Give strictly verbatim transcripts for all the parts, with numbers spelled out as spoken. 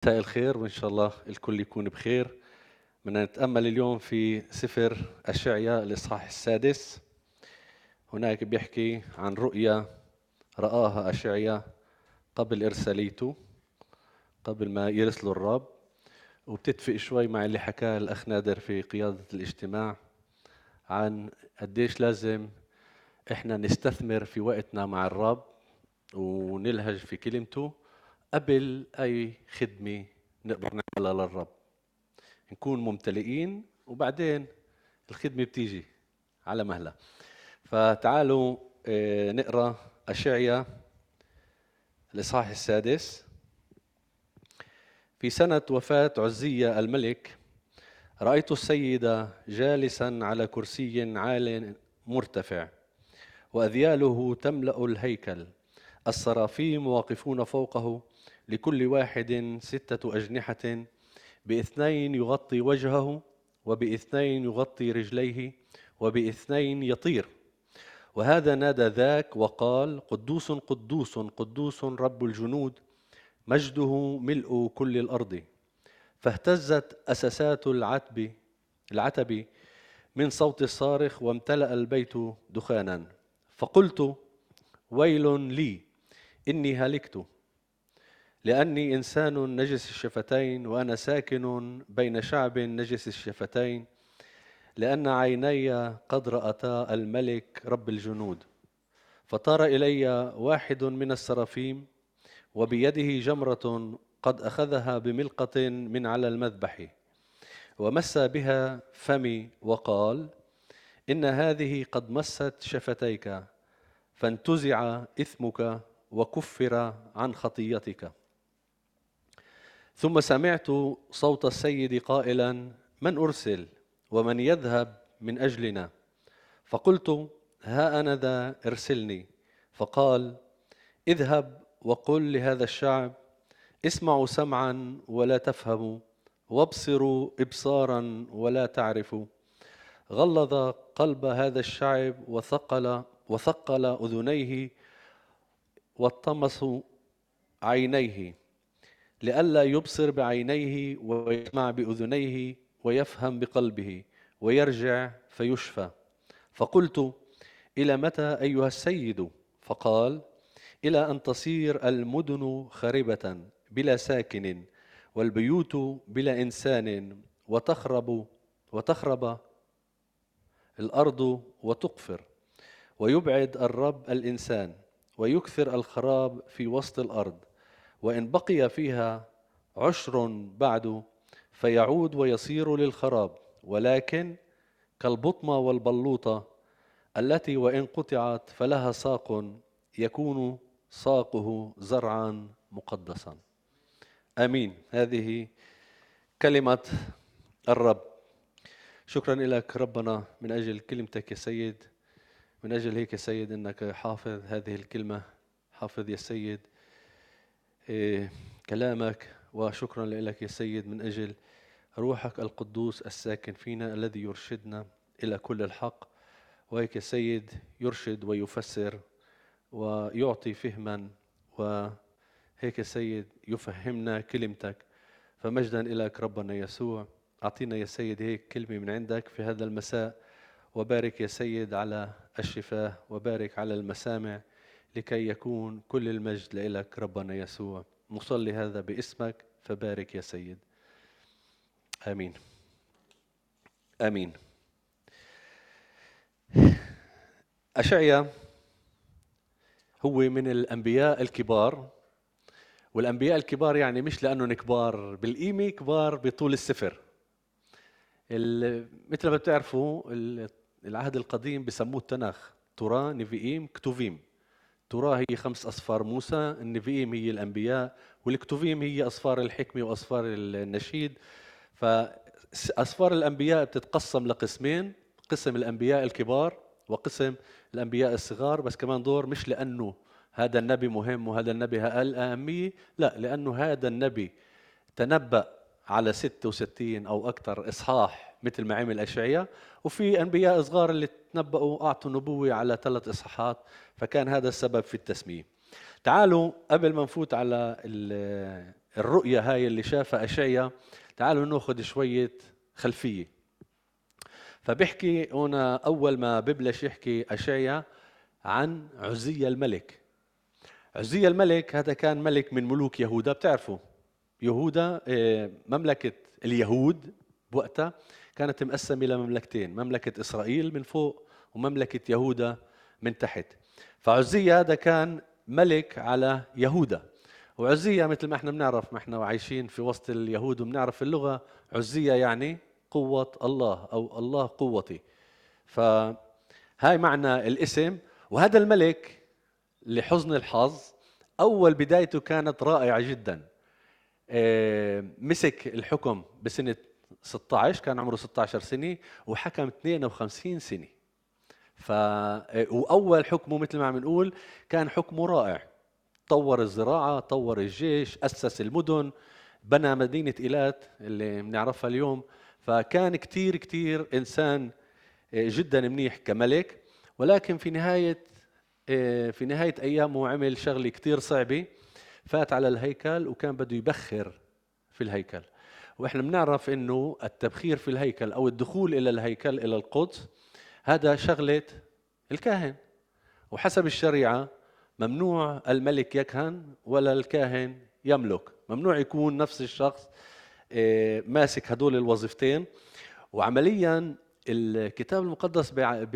مساء الخير وإن شاء الله الكل يكون بخير. بدنا نتأمل اليوم في سفر أشعياء الإصحاح السادس. هناك بيحكي عن رؤيا رآها أشعياء قبل إرساليته، قبل ما يرسله الرب، وبتتفق شوي مع اللي حكاه الأخ نادر في قيادة الاجتماع عن قديش لازم إحنا نستثمر في وقتنا مع الرب ونلهج في كلمته قبل أي خدمة نقدر نعملها للرب، نكون ممتلئين وبعدين الخدمة بتيجي على مهلها. فتعالوا آه، نقرأ أشعياء الإصحاح السادس. في سنة وفاة عزية الملك رأيت السيد جالسا على كرسي عال مرتفع، وأذياله تملأ الهيكل، السرافيم واقفون فوقه، لكل واحد ستة أجنحة، باثنين يغطي وجهه، وباثنين يغطي رجليه، وباثنين يطير. وهذا نادى ذاك وقال: قدوس قدوس قدوس رب الجنود، مجده ملء كل الأرض. فاهتزت أساسات العتب العتب من صوت الصارخ، وامتلأ البيت دخانا. فقلت: ويل لي، إني هلكت، لأني إنسان نجس الشفتين، وأنا ساكن بين شعب نجس الشفتين، لأن عيني قد رأتا الملك رب الجنود. فطار إلي واحد من السرافيم، وبيده جمرة قد أخذها بملقة من على المذبح، ومس بها فمي وقال: إن هذه قد مست شفتيك، فانتزع إثمك وكفر عن خطيتك. ثم سمعت صوت السيد قائلا: من أرسل ومن يذهب من أجلنا؟ فقلت: ها أنا ذا، ارسلني. فقال: اذهب وقل لهذا الشعب: اسمعوا سمعا ولا تفهموا، وابصروا إبصارا ولا تعرفوا. غلظ قلب هذا الشعب وثقل وثقل أذنيه واطمسوا عينيه، لئلا يبصر بعينيه ويسمع بأذنيه ويفهم بقلبه ويرجع فيشفى. فقلت: إلى متى أيها السيد؟ فقال: إلى أن تصير المدن خربة بلا ساكن، والبيوت بلا إنسان، وتخرب وتخرب الأرض وتقفر، ويبعد الرب الإنسان، ويكثر الخراب في وسط الأرض. وإن بقي فيها عشر بعد فيعود ويصير للخراب، ولكن كالبطمة والبلوطة التي وإن قطعت فلها ساق، يكون ساقه زرعا مقدسا. آمين. هذه كلمة الرب. شكرا لك ربنا من أجل كلمتك يا سيد، من أجل هيك يا سيد أنك حافظ هذه الكلمة، حافظ يا سيد إيه كلامك. وشكرا لك يا سيد من أجل روحك القدوس الساكن فينا، الذي يرشدنا إلى كل الحق. وهيك يا سيد يرشد ويفسر ويعطي فهما، وهيك يا سيد يفهمنا كلمتك. فمجدا إليك ربنا يسوع. أعطينا يا سيد هيك كلمة من عندك في هذا المساء، وبارك يا سيد على الشفاه، وبارك على المسامع، لكي يكون كل المجد لإلك ربنا يسوع. نصلي هذا باسمك، فبارك يا سيد. آمين آمين. أشعياء هو من الأنبياء الكبار، والأنبياء الكبار يعني مش لأنهم كبار بالقيمة، كبار بطول السفر. مثل ما بتعرفوا العهد القديم بسموه التناخ: توراه، نيفيئيم، كتوفيم. توراه هي خمس أصفار موسى، النيفيئيم هي الأنبياء، والكتوفيم هي أصفار الحكمة وأصفار النشيد. فأصفار الأنبياء بتتقسم لقسمين: قسم الأنبياء الكبار وقسم الأنبياء الصغار. بس كمان دور مش لأنه هذا النبي مهم وهذا النبي أقل أهمية، لا، لأنه هذا النبي تنبأ على ستة وستين أو أكثر إصحاح مثل ما عمل أشعياء، وفي أنبياء صغار اللي تنبأوا أعطوا نبوة على ثلاث إصحاحات، فكان هذا السبب في التسمية. تعالوا قبل ما نفوت على الرؤية هاي اللي شافها أشعيا، تعالوا ناخذ شوية خلفية. فبيحكي هنا أول ما ببلش يحكي أشعيا عن عزية الملك. عزية الملك هذا كان ملك من ملوك يهوذا. بتعرفوا يهوذا مملكة اليهود بوقتها كانت مقسمة إلى مملكتين، مملكة إسرائيل من فوق ومملكة يهوذا من تحت. فعزية هذا كان ملك على يهوذا. وعزية مثل ما احنا بنعرف، ما احنا عايشين في وسط اليهود وبنعرف اللغة، عزية يعني قوة الله أو الله قوتي. فهاي معنى الاسم. وهذا الملك لحزن الحظ أول بدايته كانت رائعة جدا. مسك الحكم بسنة ستة عشر، كان عمره ستة عشر سنة وحكم اثنين وخمسين سنة. ف وأول حكمه مثل ما عم نقول كان حكمه رائع. طور الزراعة، طور الجيش، أسس المدن، بنى مدينة إيلات اللي بنعرفها اليوم. فكان كتير كتير إنسان جدا منيح كملك. ولكن في نهاية في نهاية أيامه عمل شغلة كتير صعبة. فات على الهيكل وكان بده يبخر في الهيكل. وإحنا بنعرف إنه التبخير في الهيكل أو الدخول إلى الهيكل إلى القدس هذا شغلة الكاهن، وحسب الشريعة ممنوع الملك يكهن ولا الكاهن يملك. ممنوع يكون نفس الشخص ماسك هدول الوظيفتين. وعمليا الكتاب المقدس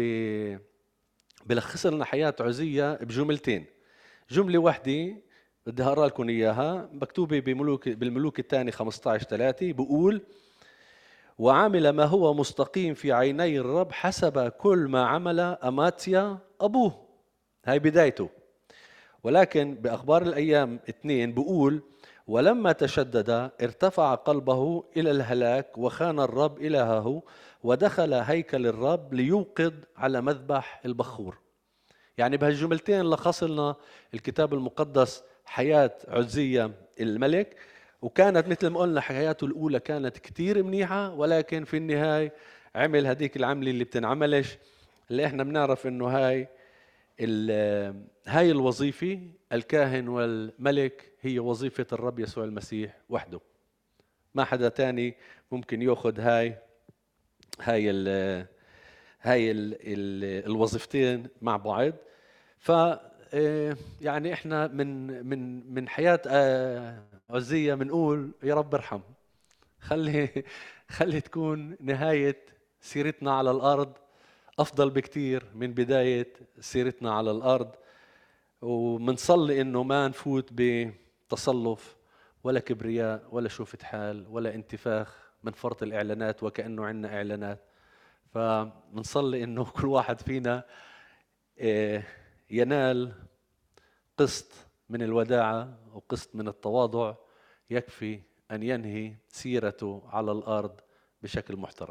بلخص لنا حياة عزية بجملتين. جملة واحدة بدي هقرا لكم إياها، مكتوبة بملوك بالملوك الثاني خمسة عشر ثلاثة، بقول: وعمل ما هو مستقيم في عيني الرب حسب كل ما عمل أماتيا أبوه. هاي بدايته. ولكن بأخبار الأيام اثنين بقول: ولما تشدد ارتفع قلبه إلى الهلاك وخان الرب إلهه ودخل هيكل الرب ليوقد على مذبح البخور. يعني بهالجملتين لخص لنا الكتاب المقدس حياة عزية الملك. وكانت مثل ما قلنا حياته الأولى كانت كتير منيحة، ولكن في النهاية عمل هديك العملة اللي بتنعملش، اللي احنا بنعرف انه هاي هاي الوظيفة الكاهن والملك هي وظيفة الرب يسوع المسيح وحده. ما حدا تاني ممكن يأخذ هاي هاي ال هاي ال ال الوظيفتين مع بعض. ف يعني احنا من من من حياة عزية بنقول يا رب ارحم، خلي خلي تكون نهاية سيرتنا على الأرض أفضل بكتير من بداية سيرتنا على الأرض. ومنصلي إنه ما نفوت بتصلف ولا كبرياء ولا شوفة حال ولا انتفاخ من فرط الإعلانات وكأنه عنا إعلانات. فمنصلي إنه كل واحد فينا ينال قسط من الوداعة وقسط من التواضع يكفي أن ينهي سيرته على الأرض بشكل محترم.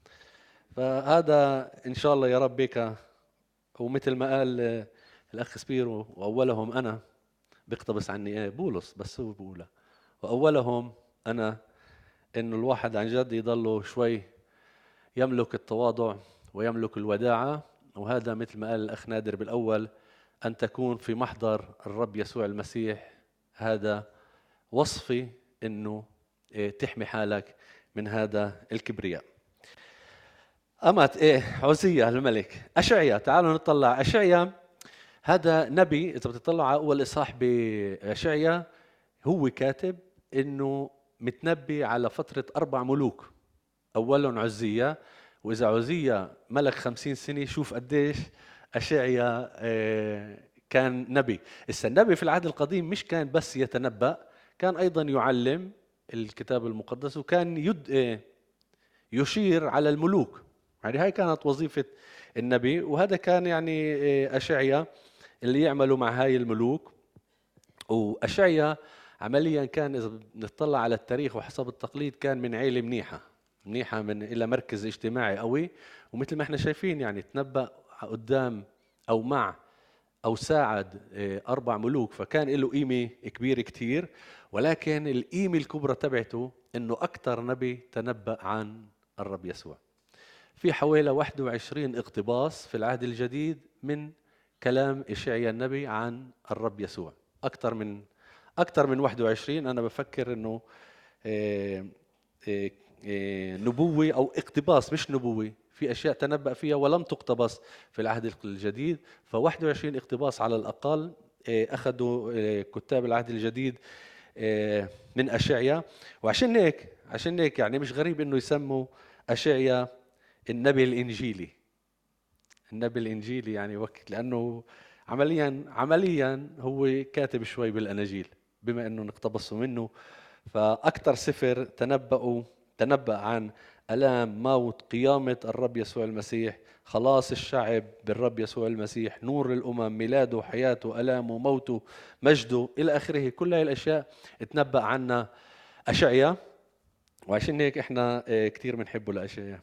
فهذا إن شاء الله يا رب بك. ومثل ما قال الأخ سبيرو: وأولهم أنا، بيقتبس عني إيه بولس بس هو بقولها، وأولهم أنا. إنه الواحد عن جد يضله شوي يملك التواضع ويملك الوداعة. وهذا مثل ما قال الأخ نادر بالأول، أن تكون في محضر الرب يسوع المسيح. هذا وصفي إنه تحمي حالك من هذا الكبرياء. أمت إيه عزية الملك. أشعيا، تعالوا نطلع أشعيا. هذا نبي، إذا بتطلع على أول إصحاح بأشعيا هو كاتب إنه متنبي على فترة أربع ملوك. أولهم عزية، وإذا عزية ملك خمسين سنة شوف قديش أشعيا كان نبي. النبي في العهد القديم مش كان بس يتنبأ، كان أيضا يعلم الكتاب المقدس وكان يد يشير على الملوك. يعني هاي كانت وظيفة النبي. وهذا كان يعني أشعيا اللي يعملوا مع هاي الملوك. وأشعيا عمليا كان إذا نطلع على التاريخ وحسب التقليد كان من عيلة منيحة منيحة من إلى مركز اجتماعي قوي. ومثل ما احنا شايفين يعني تنبأ قدام أو مع أو ساعد أربع ملوك، فكان له قيمة كبيرة كتير. ولكن القيمة الكبرى تبعته إنه أكثر نبي تنبأ عن الرب يسوع. في حوالي واحد وعشرين اقتباس في العهد الجديد من كلام إشعيا النبي عن الرب يسوع، أكثر من أكثر من واحد وعشرين. أنا بفكر إنه آه، آه، آه، نبوة أو اقتباس، مش نبوة، في أشياء تنبأ فيها ولم تقتبس في العهد الجديد، ف واحد وعشرين اقتباس على الأقل آه، أخذوا آه، كتاب العهد الجديد آه، من أشعيا. وعشان هيك عشان هيك يعني مش غريب إنه يسموا أشعيا النبي الإنجيلي. النبي الإنجيلي يعني وقت، لأنه عمليا عمليا هو كاتب شوي بالأناجيل بما إنه نقتبسوا منه. فأكثر سفر تنبأوا تنبأ عن ألام، موت، قيامة الرب يسوع المسيح، خلاص الشعب بالرب يسوع المسيح، نور الأمم، ميلاده، حياته، ألامه، موته، مجده إلى آخره. كل هاي الأشياء تنبأ عنها أشعيا. وعشان هيك إحنا آه، كتير بنحبه لأشعيا.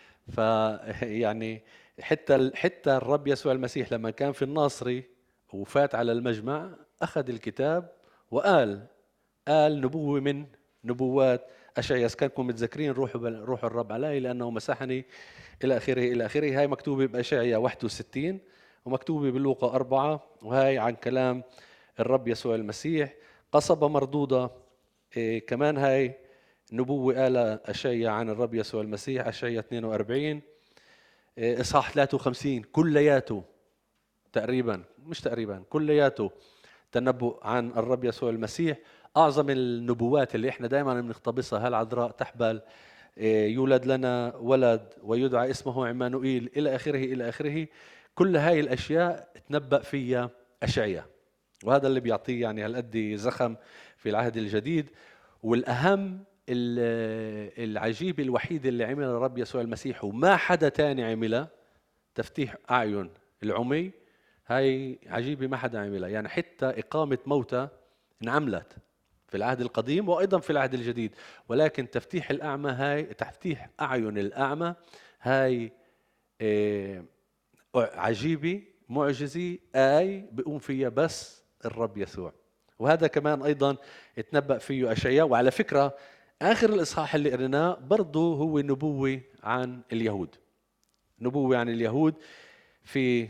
فيعني حتى ال- حتى الرب يسوع المسيح لما كان في الناصري وفات على المجمع أخذ الكتاب وقال قال نبوة من نبوات أشعيا. كانكم متذكرين روحوا بل- روح الرب علي لأنه مسحني إلى آخره إلى آخره. هاي مكتوبة بأشعيا واحد وستين ومكتوبة بلوقا أربعة، وهاي عن كلام الرب يسوع المسيح. قصبة مردودة إيه كمان، هاي نبوة قالها أشعيا عن الرب يسوع المسيح، أشعيا اثنين وأربعين إيه إصحاح ثلاثة وخمسين كلياته تقريبا، مش تقريبا كلياته تنبؤ عن الرب يسوع المسيح. أعظم النبوات اللي إحنا دائما بنقتبسها، هالعذراء تحبل إيه، يولد لنا ولد ويدعى اسمه عمانوئيل إلى آخره إلى آخره. كل هاي الأشياء تنبأ فيها أشعيا، وهذا اللي بيعطيه يعني هالقد زخم في العهد الجديد. والأهم ال- العجيب الوحيد اللي عمله الرب يسوع المسيح وما حدا تاني عمله، تفتيح أعين العمي. هاي عجيبة ما حدا عملها، يعني حتى إقامة موتى انعملت في العهد القديم وأيضا في العهد الجديد، ولكن تفتيح الأعمى، هاي تفتيح أعين الأعمى، هاي آه، عجيبة معجزة آي بيقوم فيها بس الرب يسوع. وهذا كمان أيضا اتنبأ فيه أشعياء. وعلى فكرة آخر الإصحاح اللي قريناه برضه هو نبوة عن اليهود، نبوة عن اليهود في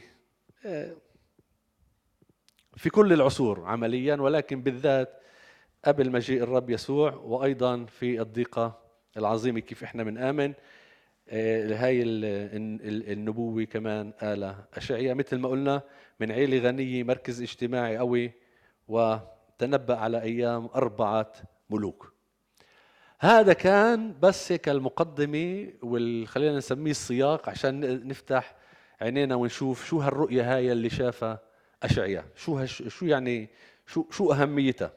في كل العصور عمليا، ولكن بالذات قبل مجيء الرب يسوع، وأيضا في الضيقة العظيمة كيف إحنا بنآمن. آه، هاي ال- ال- النبوة كمان قالها أشعياء. مثل ما قلنا من عيلة غنية، مركز اجتماعي قوي، وتنبأ على أيام أربعة ملوك. هذا كان بس هيك المقدمة، وخلينا نسميه السياق عشان نفتح عينينا ونشوف شو هالرؤية هاي اللي شافها أشعياء، شو هش شو يعني شو شو أهميتها.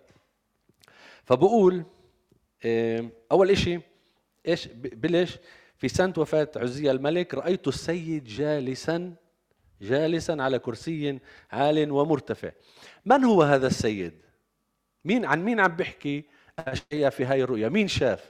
فبقول آه، أول إشي إيش ب- بلش في سنة وفاة عزية الملك، رأيت السيد جالسا جالسا على كرسي عال ومرتفع. من هو هذا السيد؟ مين عن مين عم بيحكي أشعياء في هاي الرؤيا؟ مين شاف؟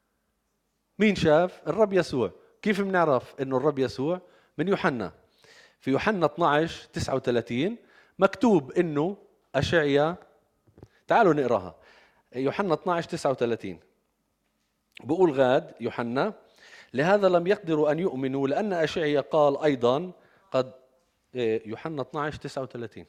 مين شاف؟ الرب يسوع. كيف بنعرف انه الرب يسوع؟ من يوحنا. في يوحنا اثنعش تسعة وثلاثين مكتوب انه أشعياء، تعالوا نقراها. يوحنا اثنعش تسعة وثلاثين بقول غاد يوحنا: لهذا لم يقدروا أن يؤمنوا لأن أشعياء قال أيضا قد إيه، يوحنا اثنعش تسعة وثلاثين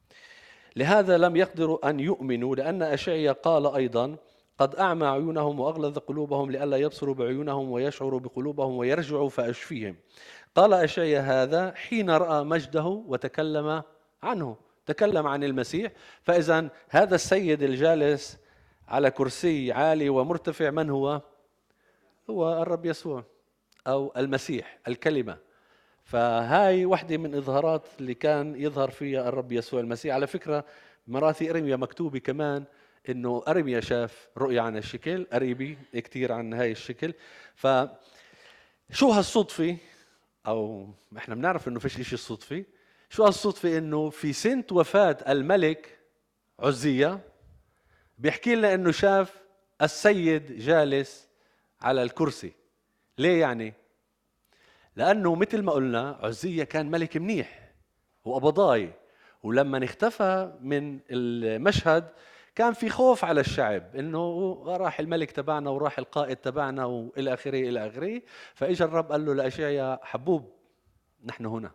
لهذا لم يقدروا أن يؤمنوا لأن أشعياء قال أيضا قد أعمى عيونهم وأغلظ قلوبهم لئلا يبصروا بعيونهم ويشعروا بقلوبهم ويرجعوا فأشفيهم. قال أشعياء هذا حين رأى مجده وتكلم عنه، تكلم عن المسيح. فإذا هذا السيد الجالس على كرسي عالي ومرتفع من هو؟ هو الرب يسوع أو المسيح الكلمة. فهاي واحدة من إظهارات اللي كان يظهر فيها الرب يسوع المسيح. على فكرة مراثي أرميا مكتوبة كمان إنه أرميا شاف رؤيا عن الشكل، قريبي كتير عن هاي الشكل. فشو هالصدفة؟ أو إحنا بنعرف إنه فيش إشي صدفي. شو هالصدفة إنه في سنة وفاة الملك عزية بيحكي لنا إنه شاف السيد جالس على الكرسي. ليه يعني؟ لأنه مثل ما قلنا عزية كان ملك منيح وقبضاي، ولما اختفى من المشهد كان في خوف على الشعب انه راح الملك تبعنا وراح القائد تبعنا والى اخره الى اخره. فاجى الرب قال له لاشعياء: حبوب، نحن هنا،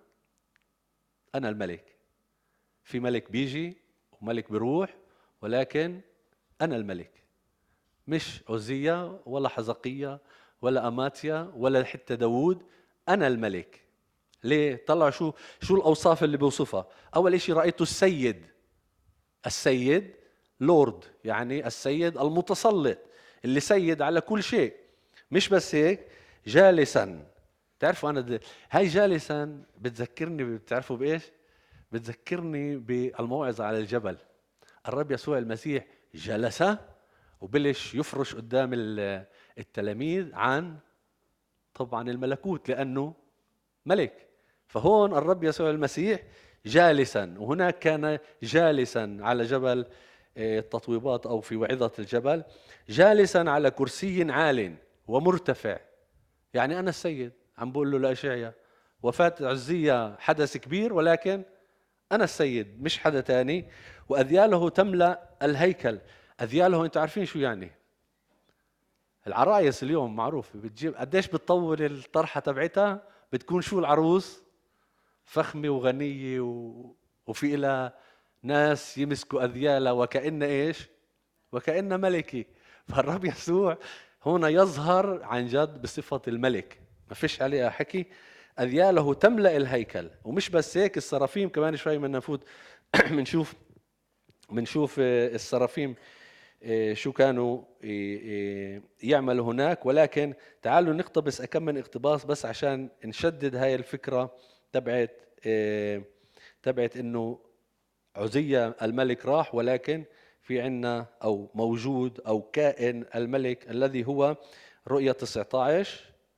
انا الملك. في ملك بيجي وملك بيروح، ولكن أنا الملك، مش عزية ولا حزقية ولا أماتيا ولا حتى داوود، أنا الملك. ليه؟ طلع شو شو الأوصاف اللي بيوصفها. أول إشي رأيته السيد. السيد لورد، يعني السيد المتسلط اللي سيد على كل شيء. مش بس هيك، جالسا. تعرفوا أنا د... هاي جالسا بتذكرني، بتعرفوا بإيش؟ بتذكرني بالموعظة على الجبل. الرب يسوع المسيح جلس وبلش يفرش قدام التلاميذ عن طبعا الملكوت، لأنه ملك. فهون الرب يسوع المسيح جالسا، وهناك كان جالسا على جبل التطويبات أو في وعظة الجبل، جالسا على كرسي عال ومرتفع. يعني أنا السيد، عم بقول له لأشعيا وفاة عزية حدث كبير، ولكن أنا السيد مش حدا تاني. وأذياله تملأ الهيكل. أذياله أنتوا عارفين شو يعني؟ العرايس اليوم معروف بتجيب قديش بتطول الطرحة تبعتها، بتكون شو العروس فخمة وغنية و... وفي إلها ناس يمسكوا أذيالها وكأن إيش؟ وكأن ملكي. فالرب يسوع هنا يظهر عن جد بصفة الملك، ما فيش عليها حكي. أذياله تملأ الهيكل. ومش بس هيك، السرافيم كمان شوي من نفوت منشوف منشوف السرافيم شو كانوا يعملوا هناك. ولكن تعالوا نقتبس أكم من اقتباس بس عشان نشدد هاي الفكرة تبعت تبعت إنه عزية الملك راح، ولكن في عنا أو موجود أو كائن الملك الذي هو رؤية تسعة عشر.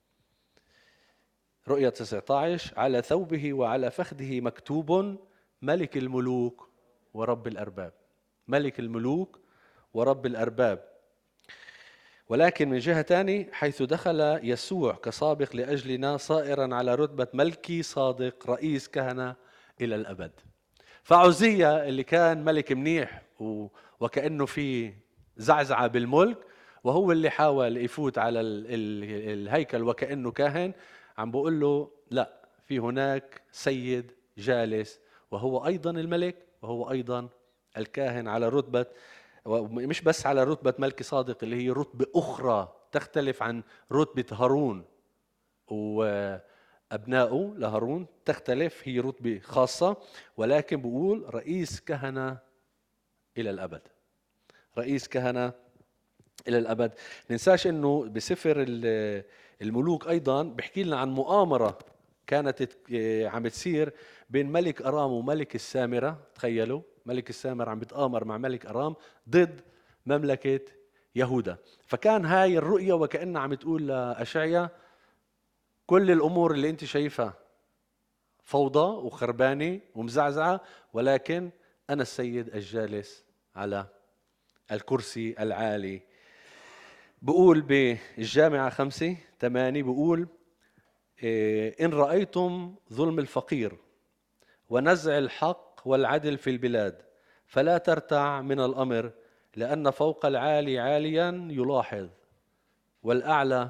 رؤية تسعة عشر: على ثوبه وعلى فخذه مكتوب ملك الملوك ورب الأرباب. ملك الملوك ورب الأرباب. ولكن من جهة تاني، حيث دخل يسوع كسابق لأجلنا صائرا على رتبة ملكي صادق رئيس كهنة إلى الأبد. فعزية اللي كان ملك منيح و... وكأنه في زعزعة بالملك، وهو اللي حاول يفوت على ال... ال... الهيكل وكأنه كاهن، عم بقول له لا، في هناك سيد جالس وهو أيضا الملك وهو أيضا الكاهن على رتبة، مش بس على رتبة ملك صادق اللي هي رتبة أخرى تختلف عن رتبة هارون وأبنائه لهارون، تختلف، هي رتبة خاصة. ولكن بقول رئيس كهنة إلى الأبد. رئيس كهنة إلى الأبد. ننساش أنه بسفر الملوك أيضا بحكي لنا عن مؤامرة كانت عم تصير بين ملك أرام وملك السامرة. تخيلوا ملك السامرة عم بتآمر مع ملك أرام ضد مملكة يهودا. فكان هاي الرؤية وكأنها عم تقول لأشعيا كل الأمور اللي أنت شايفها فوضى وخربانة ومزعزعة، ولكن أنا السيد الجالس على الكرسي العالي. بقول بالجامعة خمسة ثمانية، بقول إن رأيتم ظلم الفقير ونزع الحق والعدل في البلاد فلا ترتع من الأمر، لأن فوق العالي عاليا يلاحظ والأعلى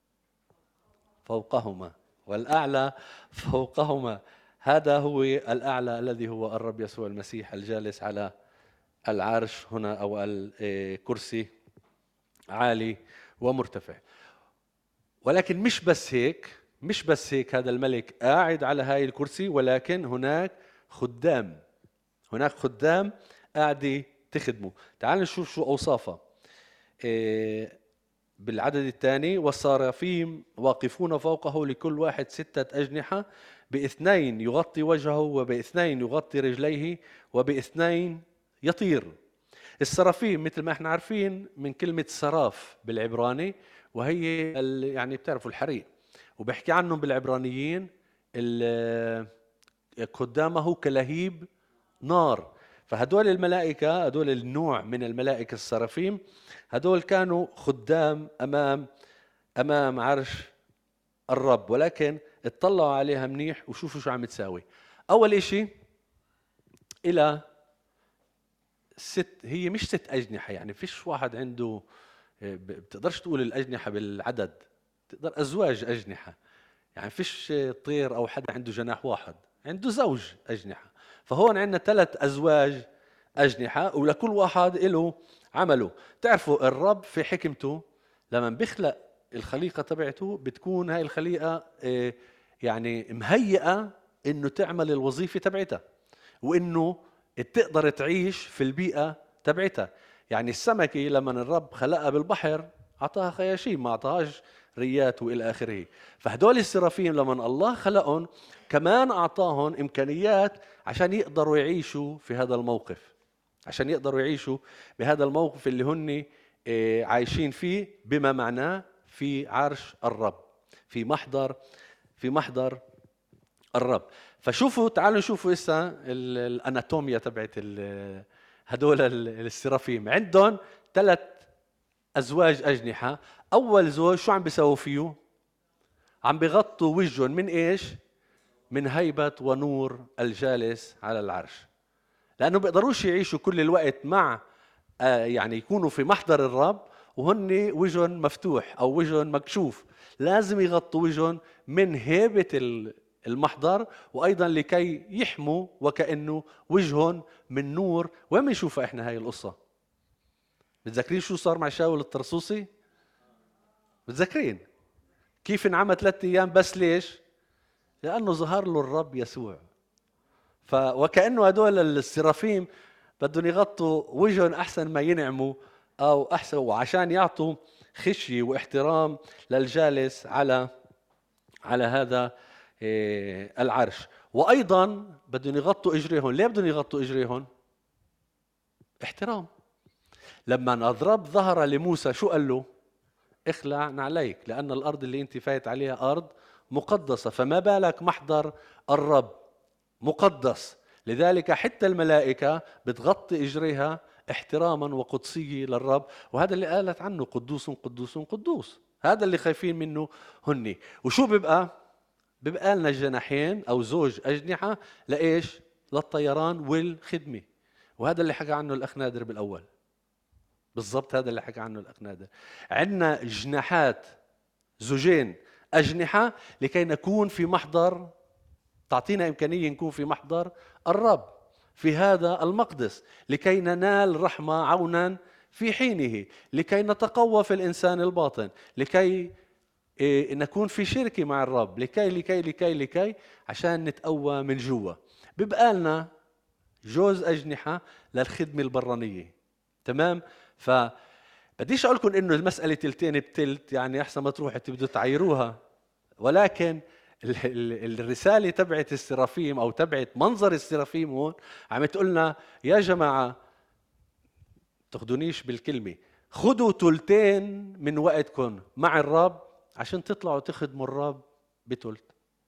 فوقهما والأعلى فوقهما. هذا هو الأعلى الذي هو الرب يسوع المسيح الجالس على العرش هنا أو الكرسي عالي ومرتفع. ولكن مش بس هيك، مش بس هيك هذا الملك قاعد على هاي الكرسي، ولكن هناك خدام. هناك خدام قاعدة تخدمه. تعال نشوف شو أوصافها بالعدد الثاني: والصرافيم واقفون فوقه لكل واحد ستة أجنحة، باثنين يغطي وجهه وباثنين يغطي رجليه وباثنين يطير. الصرافيم مثل ما احنا عارفين من كلمة سراف بالعبراني، وهي يعني بتعرفوا الحريق، وبحكي عنهم بالعبرانيين قدامه كلهيب نار. فهدول الملائكة، هدول النوع من الملائكة الصرافيم، هدول كانوا خدام أمام أمام عرش الرب. ولكن اطلعوا عليها منيح وشوفوا شو عم تساوي. أول إشي إلى ست، هي مش ست أجنحة، يعني فيش واحد عنده، بتقدرش تقول الأجنحة بالعدد، تقدر أزواج أجنحة، يعني فيش طير أو حدا عنده جناح واحد، عنده زوج أجنحة. فهون عندنا ثلاث أزواج أجنحة، ولكل واحد له عمله. تعرفوا الرب في حكمته لما بيخلق الخليقة تبعته بتكون هاي الخليقة آه، يعني مهيئة انه تعمل الوظيفة تبعتها، وانه تقدر تعيش في البيئة تبعتها. يعني السمكة لما الرب خلقها بالبحر اعطاها خياشيم، ما اعطاهاش ريات والى اخره. فهدول السرافيم لما الله خلقهم كمان اعطاهم امكانيات عشان يقدروا يعيشوا في هذا الموقف، عشان يقدروا يعيشوا بهذا الموقف اللي هن آه، عايشين فيه، بما معناه في عرش الرب، في محضر في محضر الرب. فشوفوا، تعالوا نشوفوا هسه ال- الاناتوميا تبعت ال- هدول ال- السرافيم. عندهم ثلاث ازواج اجنحه. اول زوج شو عم بيسووا فيه؟ عم بيغطوا وجههم من ايش؟ من هيبه ونور الجالس على العرش، لانه بيقدروش يعيشوا كل الوقت مع آه، يعني يكونوا في محضر الرب وهن وجههم مفتوح او وجههم مكشوف. لازم يغطوا وجههم من هيبة ال- المحضر، وايضا لكي يحموا وكأنه وجههم من نور. وين بنشوفها احنا هاي القصة؟ متذكرين شو صار مع شاول الطرسوسي؟ متذكرين كيف انعمى ثلاثة ايام؟ بس ليش؟ لانه ظهر له الرب يسوع. ف وكأنه هدول السرافيم بدهم يغطوا وجههم احسن ما ينعموا، او احسن وعشان يعطوا خشيه واحترام للجالس على على هذا إيه، العرش. وايضا بدهم يغطوا اجريهم. ليه بدهم يغطوا اجريهم؟ احترام. لما الرب ظهر لموسى شو قال له؟ اخلع نعليك، لان الارض اللي انت فايت عليها ارض مقدسه. فما بالك محضر الرب مقدس، لذلك حتى الملائكة بتغطي إجريها احتراما وقدسية للرب. وهذا اللي قالت عنه قدوس قدوس قدوس، هذا اللي خايفين منه هني. وشو بيبقى؟ بيبقى لنا جناحين أو زوج أجنحة لإيش؟ للطيران والخدمة. وهذا اللي حكى عنه الأخ نادر بالأول، بالضبط هذا اللي حكى عنه الأخ نادر. عندنا جناحات، زوجين أجنحة لكي نكون في محضر، تعطينا إمكانية نكون في محضر الرب في هذا المقدس، لكي ننال رحمة عونا في حينه، لكي نتقوى في الإنسان الباطن، لكي إيه، نكون في شركة مع الرب، لكي لكي لكي لكي عشان نتقوى من جوا. بيبقى لنا جوز أجنحة للخدمة البرانية. تمام؟ ف بديش أقول لكم إنه المسألة تلتين بتلت، يعني أحسن ما تروح تبدوا تعيروها، ولكن الرسالة تبعت السرافيم أو تبعت منظر السرافيم هون عم تقولنا يا جماعة، تاخدونيش بالكلمة، خدوا تلتين من وقتكم مع الرب عشان تطلعوا تخدموا الرب بتلت.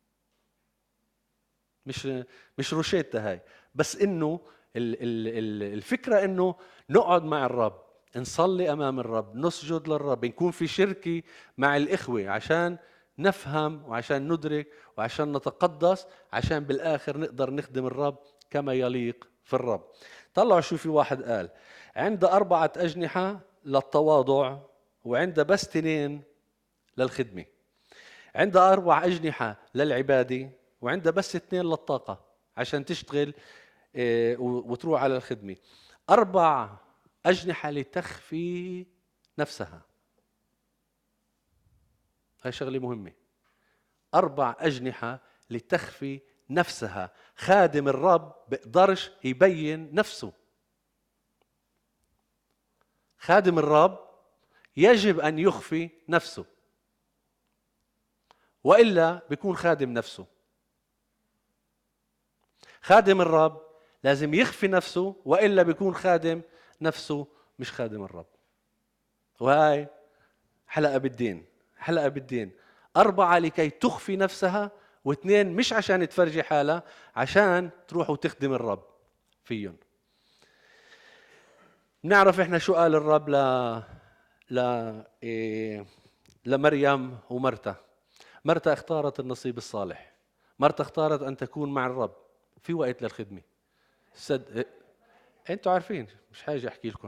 مش مش روشيتا هاي، بس إنه الفكرة إنه نقعد مع الرب، نصلي أمام الرب، نسجد للرب، نكون في شركة مع الإخوة عشان نفهم وعشان ندرك وعشان نتقدس، عشان بالآخر نقدر نخدم الرب كما يليق في الرب. طلعوا شو في واحد قال عند أربعة أجنحة للتواضع وعند بس اثنين للخدمة. عند أربع أجنحة للعبادة وعند بس اثنين للطاقة عشان تشتغل إيه، وتروح على الخدمة. أربع أجنحة لتخفي نفسها، هاي شغلة مهمة. أربع أجنحة لتخفي نفسها. خادم الرب بيقدرش يبين نفسه. خادم الرب يجب أن يخفي نفسه، وإلا بيكون خادم نفسه. خادم الرب لازم يخفي نفسه، وإلا بيكون خادم نفسه مش خادم الرب. وهاي حلقة بالدين، حلقة بالدين. أربعة لكي تخفي نفسها، واثنين مش عشان تفرجي حالها، عشان تروح وتخدم الرب فيهم. نعرف إحنا شو قال الرب ل ل إيه... لمريم ومرتا. مرتا اختارت النصيب الصالح. مرتا اختارت أن تكون مع الرب في وقت للخدمة. صد... إيه... أنتوا عارفين، مش حاجة أحكي لكم.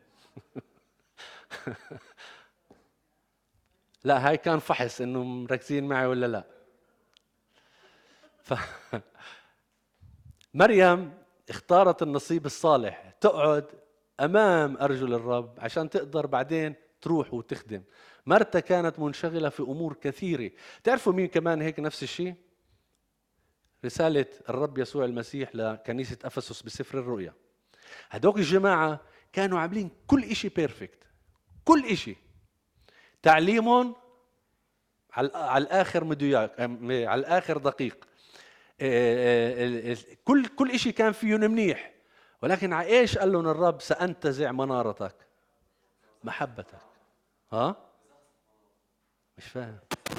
لا، هاي كان فحص إنه مركزين معي ولا لا. ف... مريم اختارت النصيب الصالح، تقعد أمام أرجل الرب عشان تقدر بعدين تروح وتخدم. مرتا كانت منشغلة في أمور كثيرة. تعرفوا مين كمان هيك نفس الشيء؟ رسالة الرب يسوع المسيح لكنيسة أفسس بسفر الرؤيا. هدوك الجماعة كانوا عاملين كل إشي بيرفكت، كل إشي، تعليمهم على الآخر مدياك، على الآخر دقيق، كل كل إشي كان فيهم منيح، ولكن على إيش قال لهم الرب؟ سأنتزع منارتك، محبتك. ها؟ مش فاهم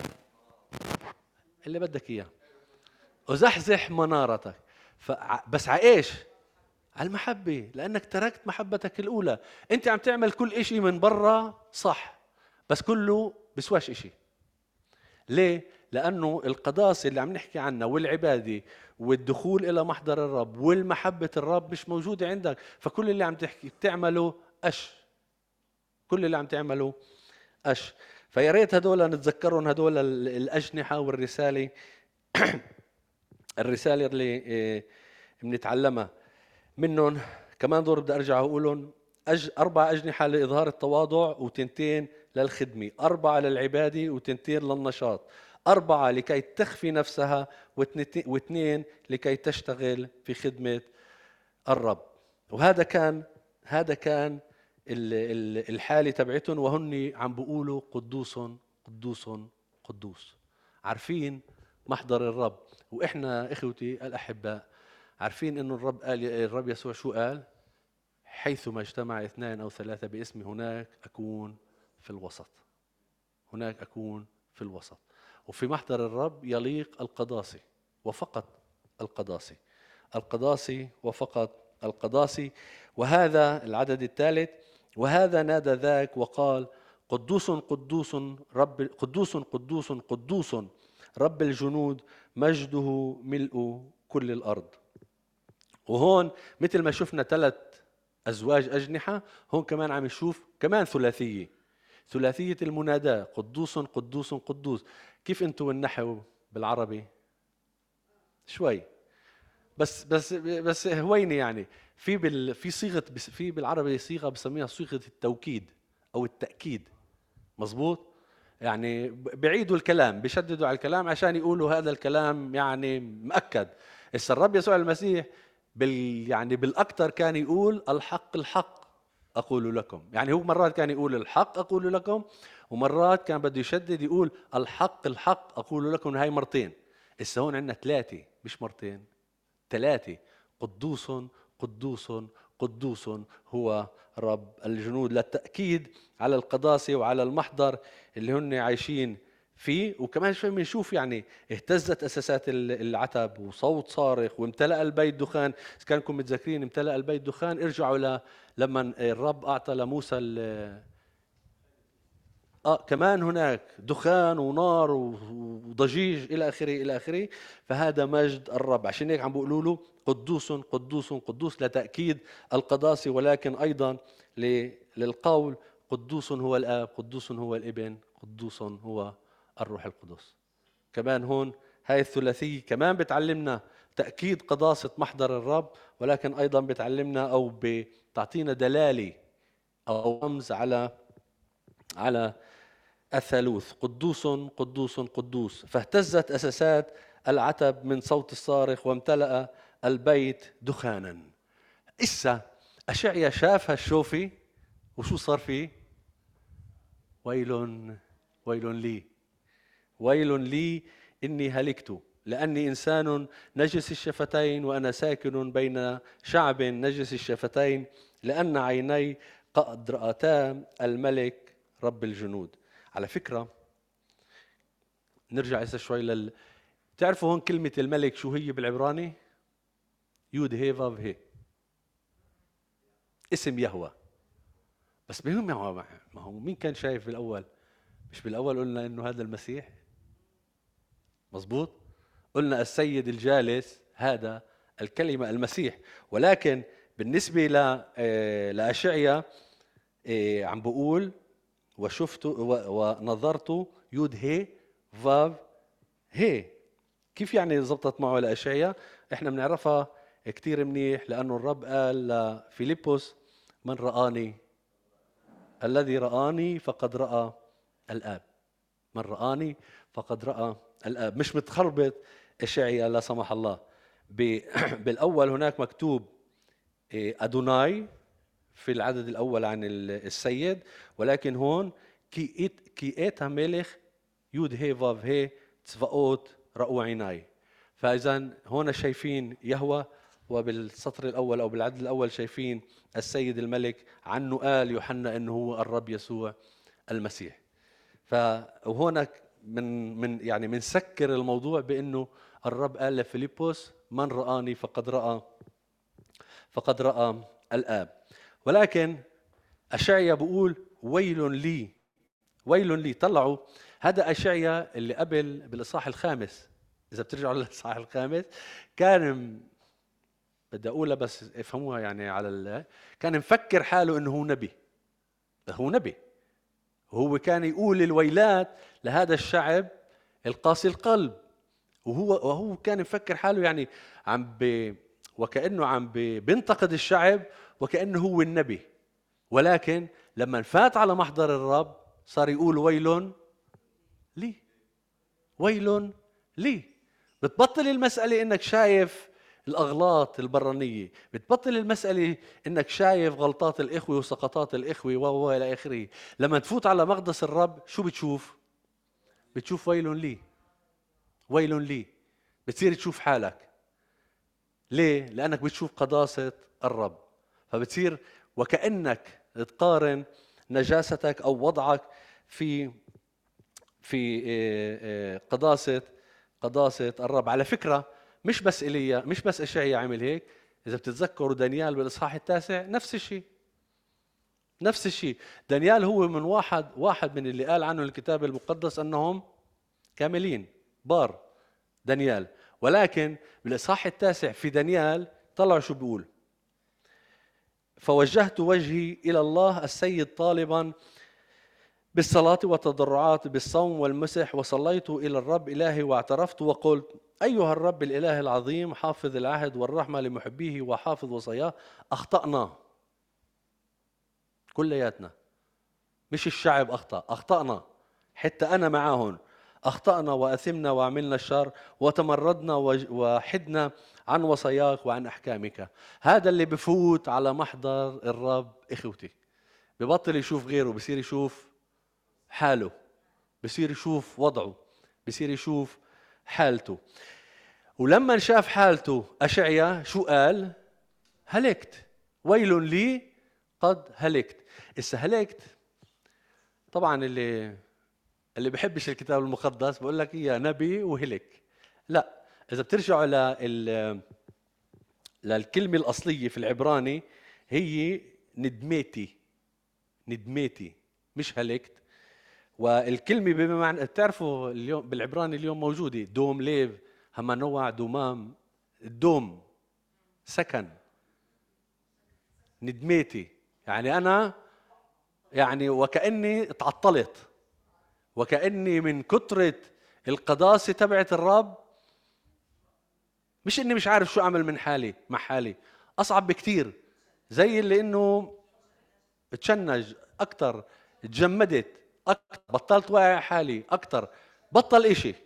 اللي بدك إياه. وزحزح منارتك. بس على إيش؟ على المحبة، لأنك تركت محبتك الأولى. أنت عم تعمل كل إشي من برا صح، بس كله بسواش إشي. ليه؟ لأنه القداسة اللي عم نحكي عنها والعبادة والدخول إلى محضر الرب والمحبة الرب مش موجودة عندك، فكل اللي عم تحكي بتعمله أش، كل اللي عم تعمله أش. فيا ريت هدول نتذكرهم، هدول الأجنحة والرسالة الرسالة اللي بنتعلمها منهم. كمان دور بدي أرجع أقولهم: أج... أربع أجنحة لإظهار التواضع وتنتين للخدمة، أربعة للعبادة وتنتين للنشاط، أربعة لكي تخفي نفسها واثنين لكي تشتغل في خدمة الرب. وهذا كان هذا كان الحالة تبعتهم، وهن عم بيقولوا قدوس قدوس قدوس. عارفين محضر الرب. وإحنا إخوتي الأحباء عارفين إنه الرب قال، الرب يسوع شو قال؟ حيثما اجتمع اثنان أو ثلاثة باسمي هناك أكون في الوسط. هناك أكون في الوسط. وفي محضر الرب يليق القداسة وفقط القداسة، القداسة وفقط القداسة. وهذا العدد الثالث: وهذا نادى ذاك وقال قدوس قدوس رب، قدوس قدوس قدوس رب الجنود، مجده ملء كل الأرض. وهون مثل ما شفنا ثلاث أزواج أجنحة، هون كمان عم نشوف كمان ثلاثية، ثلاثية المناداة: قدوس قدوس قدوس. كيف أنتوا النحو بالعربي؟ شوي بس بس بس هويني يعني. في بال في صيغة في بالعربي صيغة بسميها صيغة التوكيد أو التأكيد، مزبوط؟ يعني بعيدوا الكلام، بيشددوا على الكلام عشان يقولوا هذا الكلام يعني مؤكد. هسه الرب يسوع المسيح بال يعني بالأكثر كان يقول الحق الحق أقول لكم. يعني هو مرات كان يقول الحق أقول لكم، ومرات كان بده يشدد يقول الحق الحق أقول لكم. هاي مرتين. هسه هون عندنا ثلاثة مش مرتين، ثلاثة: قدوس قدوس قدوس هو رب الجنود، للتأكيد على القداسة وعلى المحضر اللي هن عايشين فيه. وكمان شوي بنشوف يعني اهتزت أساسات العتب وصوت صارخ وامتلأ البيت دخان. إذا كانكم متذكرين امتلأ البيت دخان، ارجعوا ل لما الرب أعطى لموسى آه كمان هناك دخان ونار وضجيج إلى آخره إلى آخره. فهذا مجد الرب. عشان هيك عم بيقولوا له قدوس قدوس قدوس، لتأكيد القداسة، ولكن أيضا للقول قدوس هو الآب، قدوس هو الابن، قدوس هو الروح القدس. كمان هون هاي الثلاثية كمان بتعلمنا تأكيد قداسة محضر الرب، ولكن أيضا بتعلمنا أو بتعطينا دلالة أو رمز على على الثالوث: قدوس قدوس قدوس. فاهتزت أساسات العتب من صوت الصارخ وامتلأ البيت دخانا. إسا أشعيا شاف هالشوفي وشو صار فيه؟ ويل ويل لي ويل لي إني هلكت، لأني إنسان نجس الشفتين وأنا ساكن بين شعب نجس الشفتين، لأن عيني قد رأتا الملك رب الجنود. على فكرة نرجع هسه شوي لل بتعرفوا هون كلمة الملك شو هي بالعبراني؟ يود هي فاف هي، اسم يهوه. بس بهم ما هو مين كان شايف بالأول؟ مش بالأول قلنا إنه هذا المسيح، مزبوط؟ قلنا السيد الجالس هذا الكلمة المسيح. ولكن بالنسبة ل لأشعيا عم بقول وشفت ونظرت يود هي فاف هي. كيف يعني زبطت معه لأشعيا؟ احنا بنعرفها كتير منيح، لأنه الرب قال لفيليبوس من رآني الذي رآني فقد رأى الآب. من رآني فقد رأى الآب. مش متخربط إشعيا لا سمح الله. بالأول هناك مكتوب أدوناي في العدد الأول عن السيد، ولكن هون كي إت كي إت ملك يود هي فاف هي تفاوت رأوا عيناي. فإذا هون شايفين يهوه، وبالسطر الأول أو بالعدد الأول شايفين السيد الملك. عنه قال يوحنا إنه هو الرب يسوع المسيح. فهنا من من يعني منسكر الموضوع بأنه الرب قال لفيليبوس من رآني فقد رأى فقد رأى الآب. ولكن أشعيا بيقول ويل لي ويل لي. طلعوا هذا أشعيا اللي قبل بالإصحاح الخامس. إذا بترجعوا للإصحاح الخامس كان بدي أقولها بس افهموها يعني على ال... كان مفكر حاله إنه هو نبي. هو نبي. هو كان يقول الويلات لهذا الشعب القاسي القلب، وهو وهو كان مفكر حاله يعني عم ب... وكأنه عم ب... بينتقد الشعب وكأنه هو النبي. ولكن لما فات على محضر الرب صار يقول ويل لي ويل لي. بتبطل المسألة إنك شايف الأغلاط البرانية، بتبطل المسألة إنك شايف غلطات الإخوة وسقطات الإخوة و إلى آخره. لما تفوت على مقدس الرب شو بتشوف؟ بتشوف ويل لي ويل لي. بتصير تشوف حالك. ليه؟ لأنك بتشوف قداسة الرب. فبتصير وكأنك تقارن نجاستك أو وضعك في في قداسة قداسة الرب. على فكرة مش بس إيليا مش بس إشعيا عمل هيك. إذا بتتذكروا دانيال بالإصحاح التاسع نفس الشيء نفس الشيء. دانيال هو من واحد واحد من اللي قال عنه الكتاب المقدس أنهم كاملين بار دانيال. ولكن بالإصحاح التاسع في دانيال طلعوا شو بيقول: فوجهت وجهي إلى الله السيد طالبا بالصلاة والتضرعات بالصوم والمسح، وصليت إلى الرب إلهي واعترفت وقلت: أيها الرب الإله العظيم حافظ العهد والرحمة لمحبيه وحافظ وصاياه، أخطأنا كلياتنا. مش الشعب أخطأ، أخطأنا حتى أنا معاهم. أخطأنا وأثمنا وعملنا الشر وتمردنا وحدنا عن وصاياك وعن أحكامك. هذا اللي بفوت على محضر الرب إخوتي ببطل يشوف غيره، بصير يشوف حاله، بصير يشوف وضعه، بصير يشوف حالته. ولما شاف حالته أشعيا شو قال؟ هلكت، ويل لي قد هلكت. إسا هلكت طبعا اللي اللي بحبش الكتاب المقدس بقول لك يا نبي وهلك. لا، إذا بترجعوا لل للكلمة الأصلية في العبراني هي ندميتي ندميتي مش هلكت. والكلمة بمعنى بتعرفوا اليوم بالعبراني اليوم موجودة دوم ليف همنوع دومام. الدوم سكن. ندميتي يعني أنا يعني وكأني تعطلت، وكأني من كترة القداسة تبعت الرب مش إني مش عارف شو أعمل من حالي مع حالي. أصعب بكتير، زي اللي إنه تشنج أكتر، تجمدت أكتر، بطلت واعي حالي أكتر، بطل إشي.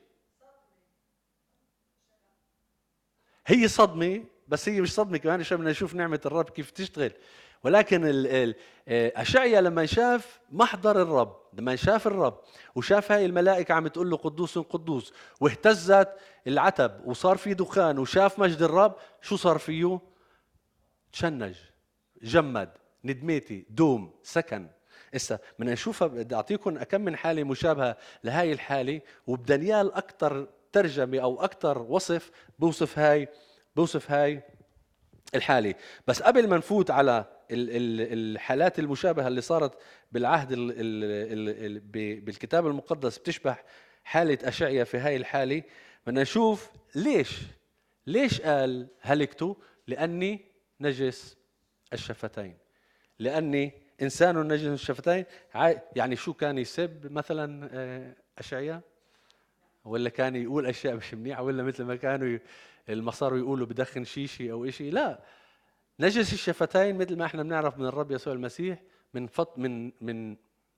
هي صدمة، بس هي مش صدمة كمان عشان بدنا نشوف نعمة الرب كيف تشتغل. ولكن أشعيا لما شاف محضر الرب، لما شاف الرب وشاف هاي الملائكة عم تقول له قدوس قدوس، واهتزت العتب وصار في دخان، وشاف مجد الرب، شو صار فيه؟ تشنج، جمد، ندميتي، دوم، سكن. إسا بدنا نشوفها. بدي أعطيكم أكم من حالة مشابهة لهاي الحالة، وبدانيال أكتر ترجمة أو أكتر وصف بوصف هاي بوصف هاي الحالة. بس قبل ما نفوت على الحالات المشابهة اللي صارت بالعهد ال ال ال بالكتاب المقدس بتشبه حالة أشعيا في هاي الحالة، بدنا نشوف ليش ليش قال هلكتوا؟ لأني نجس الشفتين، لأني إنسان نجس الشفتين. يعني شو كان يسب مثلا أشعيا؟ ولا كان يقول أشياء مش منيحة؟ ولا مثل ما كانوا المصاروا يقولوا بدخن شيشي أو إشي؟ لا، نجس الشفتين مثل ما احنا بنعرف من الرب يسوع المسيح من فط من من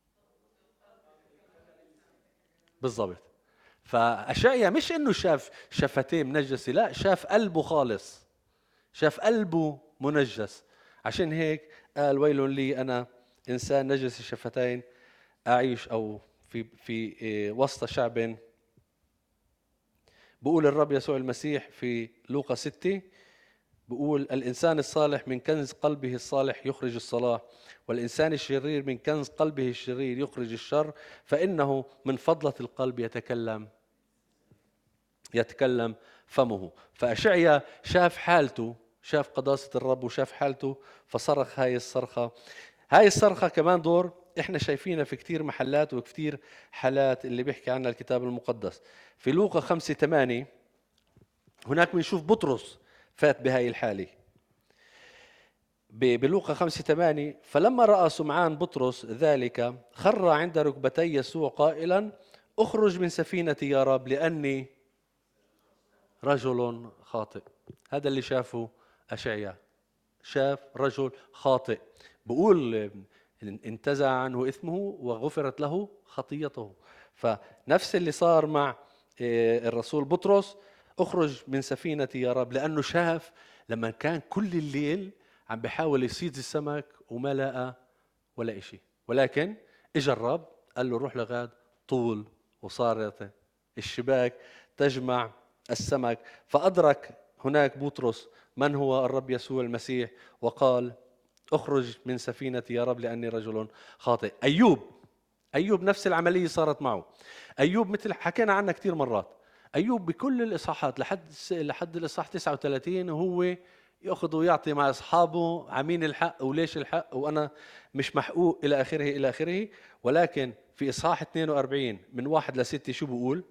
بالضبط. فأشعيا مش انه شاف شفتيه منجسة، لا، شاف قلبه خالص، شاف قلبه منجس. عشان هيك قال ويل لي انا انسان نجس الشفتين، اعيش او في في إيه، وسط شعب. بقول الرب يسوع المسيح في لوقا ستة، بقول الإنسان الصالح من كنز قلبه الصالح يخرج الصلاح، والإنسان الشرير من كنز قلبه الشرير يخرج الشر، فإنه من فضلة القلب يتكلم يتكلم فمه. فأشعيا شاف حالته، شاف قداسة الرب وشاف حالته، فصرخ هاي الصرخة. هاي الصرخة كمان دور احنا شايفينها في كتير محلات وكتير حالات اللي بيحكي عنها الكتاب المقدس. في لوقا خمسة ثمانية هناك بنشوف بطرس فات بهاي الحالة. بلوقا خمسة ثمانية فلما رأى سمعان بطرس ذلك خر عند ركبتي يسوع قائلا اخرج من سفينتي يا رب لأني رجل خاطئ. هذا اللي شافه أشعيا، شاف رجل خاطئ. بقول انتزع عنه إثمه وغفرت له خطيته. فنفس اللي صار مع الرسول بطرس، اخرج من سفينتي يا رب، لأنه شاف لما كان كل الليل عم بحاول يصيد السمك وما لقى ولا إشي، ولكن اجى الرب قال له روح لغاد طول، وصارت الشباك تجمع السمك. فأدرك هناك بطرس من هو الرب يسوع المسيح وقال اخرج من سفينتي يا رب لأني رجل خاطئ. أيوب أيوب نفس العملية صارت معه. أيوب مثل حكينا عنها كثير مرات، أيوب بكل الإصحاحات لحد لحد الإصحاح تسعة وثلاثين وهو يأخذ ويعطي مع أصحابه عمين الحق وليش الحق وأنا مش محقوق إلى آخره إلى آخره. ولكن في إصحاح اثنين وأربعين من واحد لستة شو بقول؟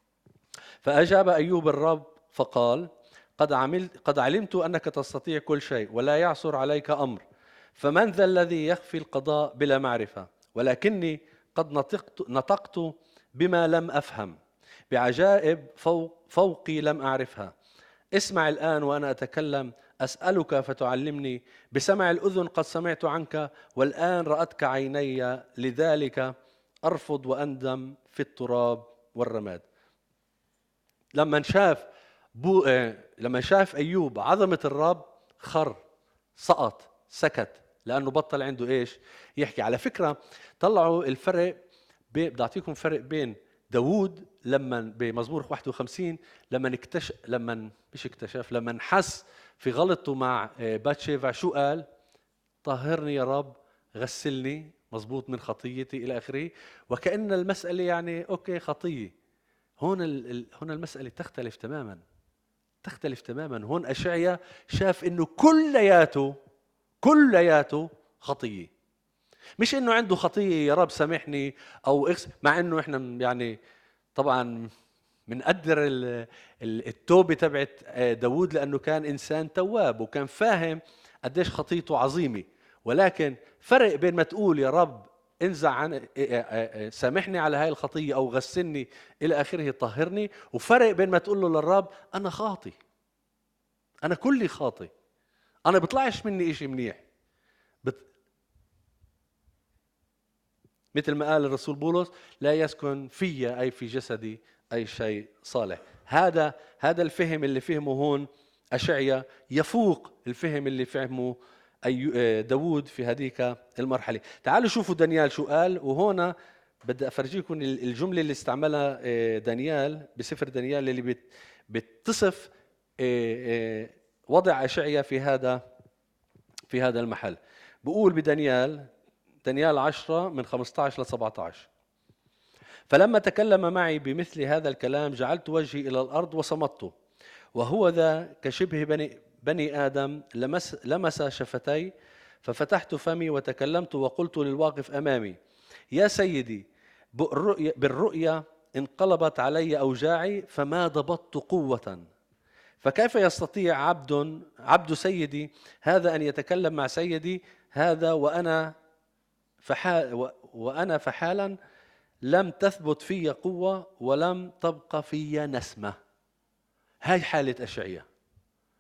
فأجاب أيوب الرب فقال قد عملت قد علمت أنك تستطيع كل شيء ولا يعثر عليك أمر، فمن ذا الذي يخفي القضاء بلا معرفة؟ ولكني قد نطقت, نطقت بما لم أفهم، بعجائب فوق فوقي لم أعرفها. اسمع الآن وأنا أتكلم، أسألك فتعلمني. بسمع الأذن قد سمعت عنك، والآن رأتك عيني، لذلك أرفض وأندم في التراب والرماد. لما شاف بو... آه... لما شاف أيوب عظمة الرب خر، سقط، سكت، لأنه بطل عنده إيش يحكي. على فكرة طلعوا الفرق، بدي أعطيكم فرق بين داوود لما بمزمور واحد وخمسين لما اكتشف لما مش اكتشف لما حس في غلطه مع باتشيفا شو قال؟ طهرني يا رب، غسلني مزبوط من خطيتي إلى آخره. وكأن المسألة يعني أوكي خطية. هون ال... هون المسألة تختلف تماما، تختلف تماما. هون أشعيا شاف إنه كلياته كلياته خطية، مش إنه عنده خطية يا رب سامحني أو إكس، مع إنه إحنا يعني طبعا منقدر التوبة تبعت داود لأنه كان إنسان تواب وكان فاهم قديش خطيته عظيمة. ولكن فرق بين ما تقول يا رب انزع عن سامحني على هاي الخطية أو غسلني إلى آخره طهرني، وفرق بين ما تقول له للرب أنا خاطي، أنا كلي خاطي، أنا بطلعش مني إشي منيح. بت... مثل ما قال الرسول بولس لا يسكن في أي في جسدي أي شيء صالح. هذا هذا الفهم اللي فهمه هون أشعيا يفوق الفهم اللي فهمه أي داود في هذيك المرحلة. تعالوا شوفوا دانيال شو قال. وهنا بدي أفرجيكم الجملة اللي استعملها دانيال بسفر دانيال اللي بت بتصف وضع أشعيا في هذا في هذا المحل. بقول بدانيال دانيال عشرة من خمسة عشر ل سبعة عشر فلما تكلم معي بمثل هذا الكلام جعلت وجهي إلى الأرض وصمت، وهو ذا كشبه بني, بني آدم لمس, لمس شفتي، ففتحت فمي وتكلمت وقلت للواقف أمامي يا سيدي بالرؤيا انقلبت علي أوجاعي فما ضبطت قوة، فكيف يستطيع عبد عبد سيدي هذا أن يتكلم مع سيدي هذا وأنا فحال وأنا فحالا لم تثبت في قوة ولم تبقى في نسمة. هاي حالة أشعيا،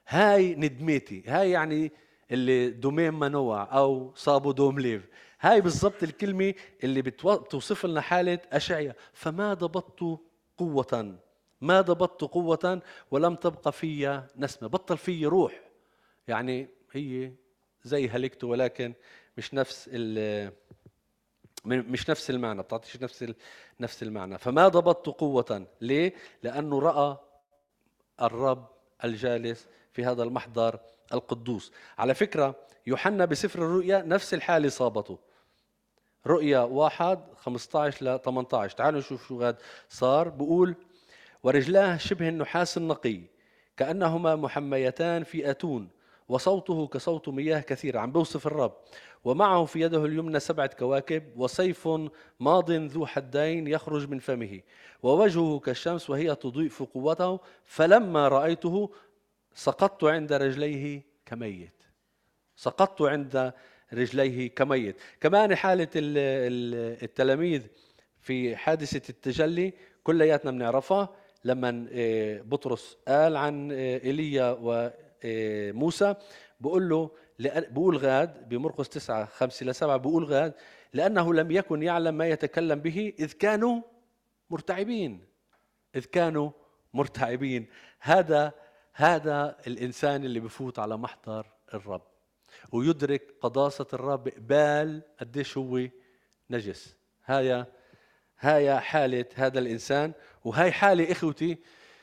هاي ندمتي، هاي يعني اللي دومين منوع أو صابو دوم ليف. هاي بالضبط الكلمة اللي بتوصف لنا حالة أشعيا. فما ضبطت قوة، ما ضبطت قوة ولم تبقى في نسمة، بطل في روح. يعني هي زي هلكت، ولكن مش نفس ال مش نفس المعنى، بتعطيش نفس نفس المعنى. فما ضبطت قوة، ليه؟ لأنه رأى الرب الجالس في هذا المحضر القدوس. على فكرة يوحنا بسفر الرؤيا نفس الحالة صابته. رؤيا واحد خمسة عشر ل ثمانية عشر، تعالوا نشوف شو هذا صار. بقول: ورجلاه شبه النحاس النقي كأنهما محميتان في أتون، وصوته كصوت مياه كثيرة. عم بوصف الرب. ومعه في يده اليمنى سبعة كواكب، وسيف ماض ذو حدين يخرج من فمه، ووجهه كالشمس وهي تضيء في قوته. فلما رأيته سقطت عند رجليه كميت. سقطت عند رجليه كميت. كمان حالة التلاميذ في حادثة التجلي كلياتنا بنعرفها. لما بطرس قال عن إيليا وموسى، بقول له بقول غاد بمرقس تسعة خمسة إلى سبعة، بقول غاد لأنه لم يكن يعلم ما يتكلم به إذ كانوا مرتعبين. إذ كانوا مرتعبين. هذا هذا الإنسان اللي بفوت على محضر الرب ويدرك قداسة الرب، قبال قديش هو نجس. هاي هاي حالة هذا الإنسان. وهاي حالة إخوتي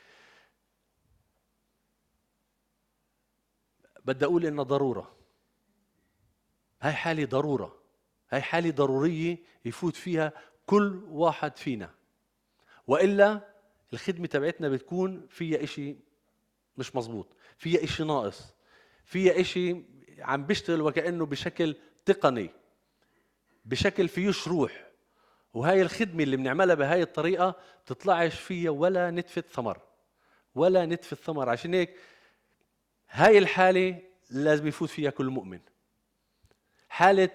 بدي أقول إنها ضرورة. هاي حالة ضرورة، هاي حالة ضرورية يفوت فيها كل واحد فينا، وإلا الخدمة تبعتنا بتكون فيها إشي مش مزبوط، فيها إشي ناقص، فيها إشي عم بيشتغل وكأنه بشكل تقني، بشكل فيوش روح. وهاي الخدمة اللي بنعملها بهاي الطريقة تطلعش فيها ولا نتفة ثمر، ولا نتفة ثمر. عشان هيك هاي الحالة لازم يفوت فيها كل مؤمن. حالة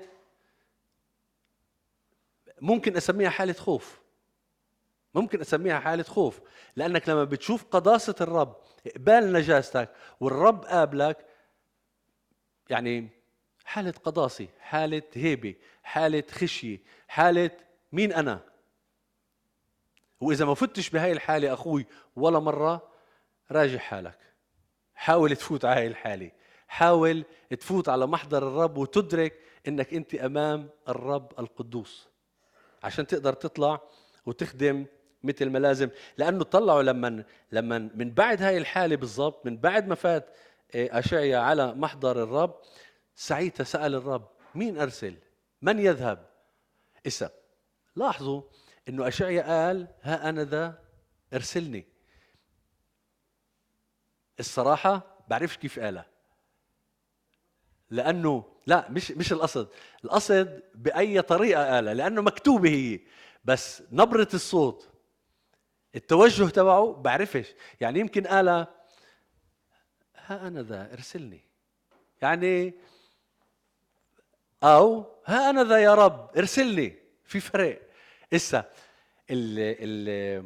ممكن أسميها حالة خوف، ممكن أسميها حالة خوف، لأنك لما بتشوف قداسة الرب، إقبال نجاستك، والرب قابلك، يعني حالة قداسة، حالة هيبة، حالة خشية، حالة مين أنا. وإذا ما فتش بهاي الحالة أخوي ولا مرة، راجع حالك. حاول تفوت على هاي الحالة، حاول تفوت على محضر الرب وتدرك إنك أنت أمام الرب القدوس عشان تقدر تطلع وتخدم مثل ما لازم. لأنه طلعوا لما لما من بعد هاي الحالة بالضبط، من بعد ما فات أشعيا على محضر الرب، ساعتها سأل الرب: مين أرسل؟ من يذهب؟ إسا لاحظوا إنه أشعيا قال: ها أنا ذا ارسلني. الصراحة بعرفش كيف قالها، لأنه لا مش مش القصد، القصد بأي طريقة قالها، لأنه مكتوبة هي، بس نبرة الصوت، التوجه تبعه بعرفش. يعني يمكن قالها: ها أنا ذا ارسلني، يعني، أو ها أنا ذا يا رب ارسلني. في فرق. إسا اللي, اللي,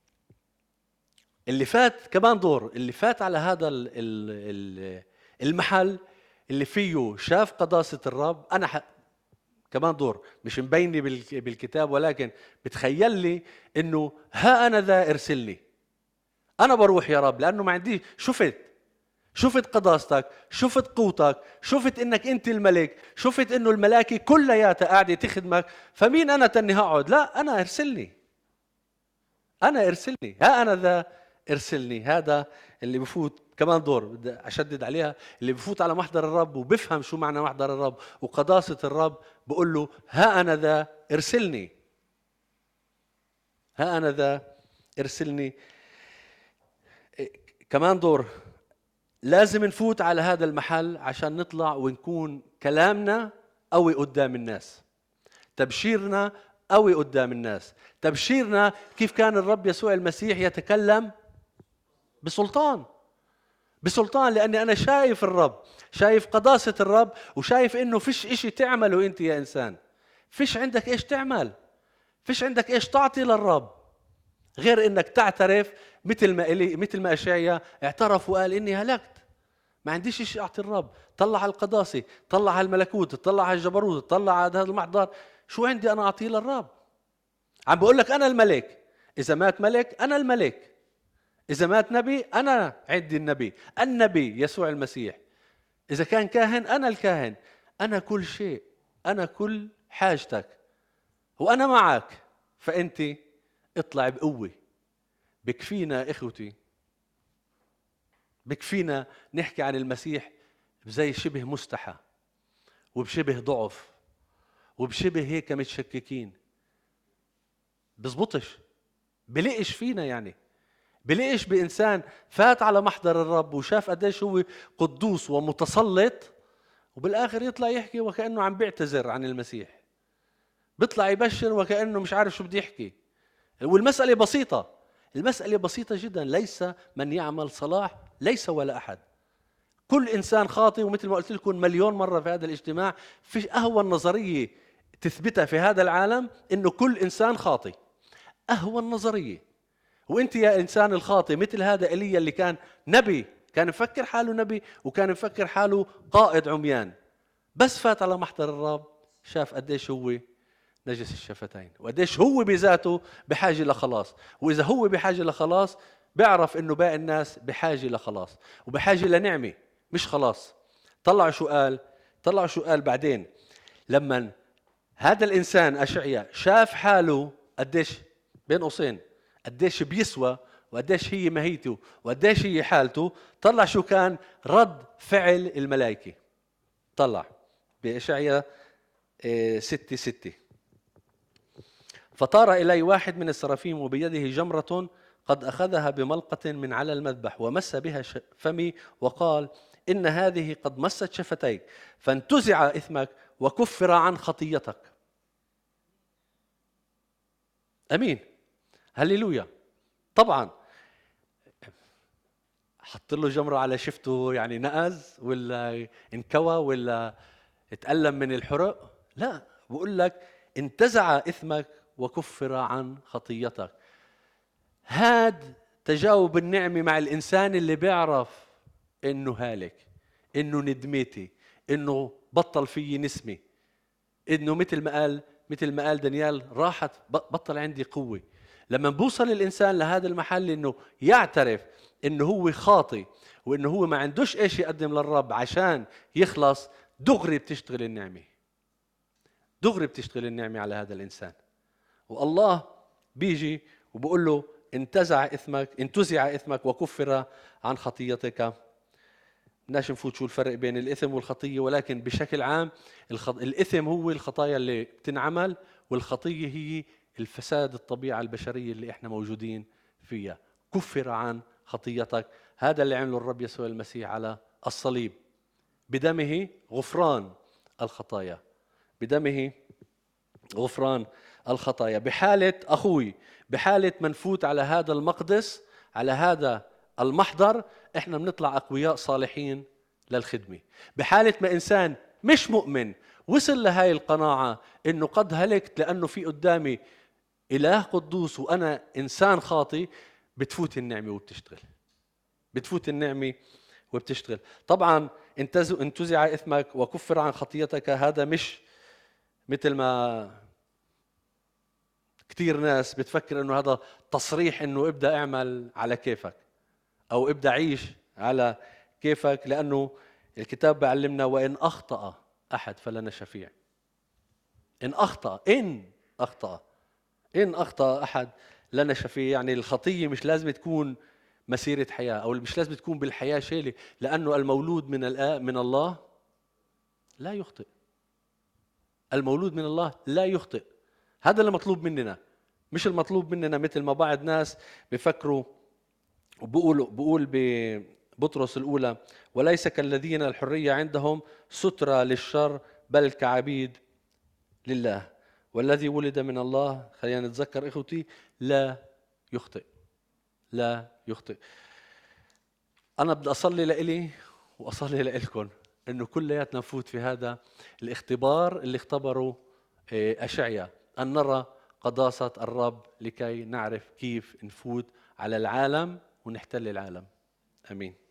اللي فات كمان دور، اللي فات على هذا المحل اللي فيه شاف قداسة الرب. أنا ح... كمان دور مش مبيني بالكتاب، ولكن بتخيل لي إنه ها أنا ذا ارسلني، أنا بروح يا رب، لأنه ما عندي. شفت شفت قداستك، شفت قوتك، شفت إنك أنت الملك، شفت إنه الملائكة كلياتها قاعدة تخدمك. فمين أنا تاني هقعد؟ لا، أنا ارسلني، أنا ارسلني، ها أنا ذا ارسلني. هذا اللي بفوت كمان دور بدي أشدد عليها، اللي بفوت على محضر الرب وبفهم شو معنى محضر الرب وقداسة الرب، بقول له: ها أنا ذا ارسلني، ها أنا ذا ارسلني. كمان دور لازم نفوت على هذا المحل عشان نطلع ونكون كلامنا قوي قدام الناس، تبشيرنا قوي قدام الناس. تبشيرنا كيف كان الرب يسوع المسيح يتكلم بسلطان، بسلطان، لأني أنا شايف الرب، شايف قداسة الرب، وشايف إنه فيش إشي تعمله أنت يا إنسان، فيش عندك إيش تعمل، فيش عندك إيش تعطي للرب غير إنك تعترف، مثل ما إلي مثل ما أشعيا اعترف وقال: إني هلكت، ما عنديش شيء أعطي الرب. طلع على القداسة، طلع على الملكوت، طلع على الجبروت، طلع على هذا المحضر. شو عندي أنا أعطيه للرب؟ عم بقول لك أنا الملك. إذا مات ملك أنا الملك، إذا مات نبي أنا عندي النبي، النبي يسوع المسيح. إذا كان كاهن أنا الكاهن. أنا كل شيء، أنا كل حاجتك، وأنا معك. فأنت اطلع بقوة. بكفينا إخوتي، بكفينا نحكي عن المسيح بزي شبه مستحى وبشبه ضعف وبشبه هيك متشككين. بزبطش، بلقش فينا، يعني بلقش بإنسان فات على محضر الرب وشاف قديش هو قدوس ومتسلط، وبالآخر يطلع يحكي وكأنه عم بيعتذر عن المسيح، بيطلع يبشر وكأنه مش عارف شو بده يحكي. والمسألة بسيطة، المسألة بسيطة جدا. ليس من يعمل صلاح ليس ولا أحد. كل إنسان خاطئ. ومثل ما قلت لكم مليون مرة في هذا الاجتماع، في أهون نظرية تثبتها في هذا العالم إنه كل إنسان خاطئ. أهون نظرية. وانت يا انسان الخاطئ مثل هذا ايليا اللي كان نبي، كان مفكر حاله نبي وكان مفكر حاله قائد عميان، بس فات على محضر الرب شاف قديش هو نجس الشفتين وقديش هو بذاته بحاجة لخلاص. وإذا هو بحاجة لخلاص بيعرف إنه باقي الناس بحاجة لخلاص وبحاجة لنعمة مش خلاص. طلعوا شو قال، طلعوا شو قال بعدين لما هذا الإنسان أشعيا شاف حاله قديش بين قوسين قديش بيسوى وقديش هي ماهيته وقديش هي حالته. طلع شو كان رد فعل الملائكة. طلع بأشعيا ستة ستة: فطار إلي واحد من السرافيم وبيده جمرة قد أخذها بملقة من على المذبح ومس بها فمي وقال إن هذه قد مست شفتيك فانتزع إثمك وكفر عن خطيتك. أمين، هللويا. طبعا حط له جمرة على شفته، يعني نقز ولا انكوى ولا اتألم من الحرق؟ لا، بقول لك انتزع إثمك وكفر عن خطيتك. هاد تجاوب النعمة مع الإنسان اللي بيعرف إنه هالك، إنه ندمتي، إنه بطل فيه نسمة، إنه مثل ما قال مثل ما قال دانيال راحت بطل عندي قوة. لما بوصل الإنسان لهذا المحل إنه يعترف إنه هو خاطئ وإنه هو ما عندوش إيش يقدم للرب عشان يخلص، دغري بتشتغل النعمة، دغري بتشتغل النعمة على هذا الإنسان. والله بيجي وبقول له انتزع إثمك انتزع إثمك وكفر عن خطيتك. بدناش نفوت شو الفرق بين الإثم والخطية، ولكن بشكل عام الخط... الإثم هو الخطايا اللي بتنعمل، والخطية هي الفساد الطبيعة البشرية اللي احنا موجودين فيها. كفر عن خطيتك، هذا اللي عمله الرب يسوع المسيح على الصليب. بدمه غفران الخطايا، بدمه غفران الخطايا. بحالة أخوي، بحالة منفوت على هذا المقدس، على هذا المحضر، احنا بنطلع أقوياء صالحين للخدمة. بحالة ما إنسان مش مؤمن وصل لهاي القناعة إنه قد هلكت لأنه في قدامي إله قدوس وأنا إنسان خاطئ، بتفوت النعمة وبتشتغل، بتفوت النعمة وبتشتغل. طبعا انتزع إثمك وكفر عن خطيتك، هذا مش مثل ما كتير ناس بتفكر إنه هذا تصريح إنه ابدأ اعمل على كيفك أو ابدأ عيش على كيفك، لأنه الكتاب بيعلمنا وإن أخطأ أحد فلنا شفيع. إن أخطأ إن أخطأ إن أخطأ أحد لنا شفيع. يعني الخطية مش لازم تكون مسيرة حياة أو مش لازم تكون بالحياة شيلة، لأنه المولود من من الله لا يخطئ. المولود من الله لا يخطئ. هذا اللي مطلوب مننا، مش المطلوب مننا مثل ما بعض ناس بيفكروا وبقولوا بقول ببطرس الأولى: وليس كالذين الحرية عندهم سترة للشر بل كعبيد لله. والذي ولد من الله، خلينا نتذكر إخوتي، لا يخطئ، لا يخطئ. أنا بدي أصلي لإلي وأصلي لإلكم إنه كلياتنا نفوت في هذا الاختبار اللي اختبروا أشعيا، أن نرى قداسة الرب لكي نعرف كيف نفوت على العالم ونحتل العالم. آمين.